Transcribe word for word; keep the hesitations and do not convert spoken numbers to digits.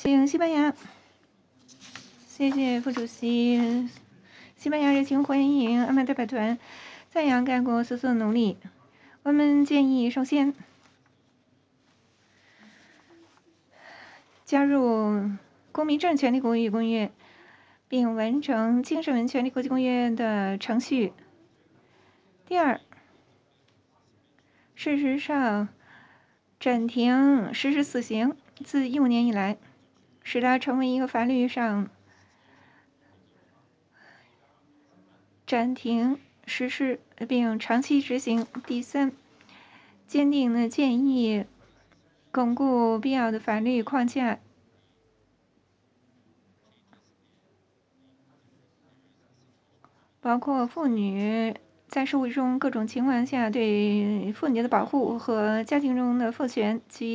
请西班牙。谢谢副主席。西班牙热情欢迎阿曼代表团，赞扬该国所做努力。我们建议首先加入公民证权利国际公约，并完成精神文权利国际公约的程序。第二，事实上暂停实施死刑，自一五年以来，使它成为一个法律上暂停实施并长期执行。第三，坚定的建议巩固必要的法律框架，包括妇女在社会中各种情况下对妇女的保护和家庭中的父权及